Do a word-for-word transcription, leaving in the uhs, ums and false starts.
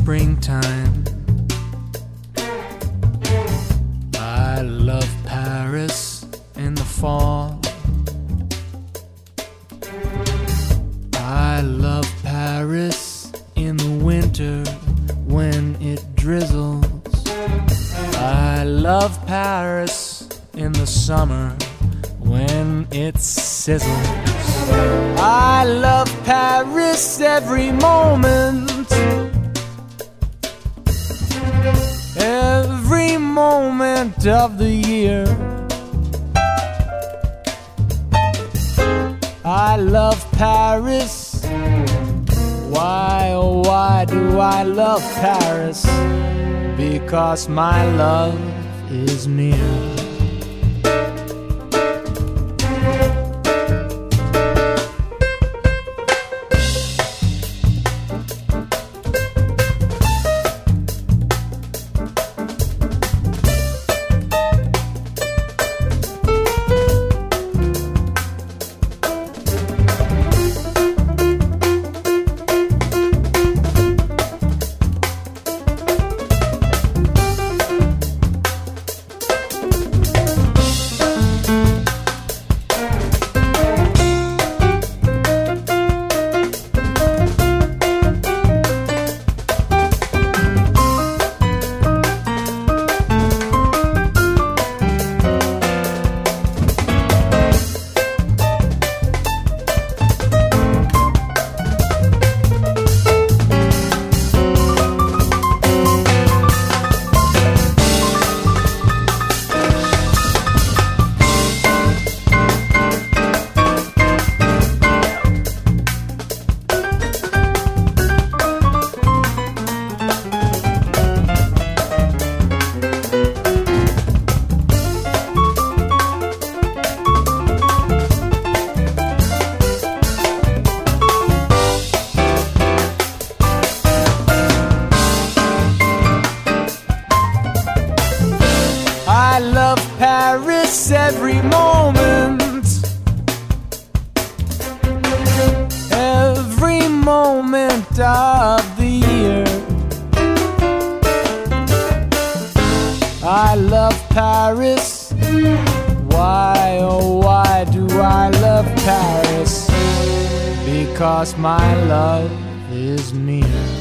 springtime. I love Paris in the fall. I love Paris in the winter when it drizzles. I love Paris in the summer when it sizzles. I love Paris every moment, every moment of the year. I love Paris. Why, oh why do I love Paris? Because my love is near. I love Paris every moment, every moment of the year. I love Paris. Why, oh why do I love Paris? Because my love is near.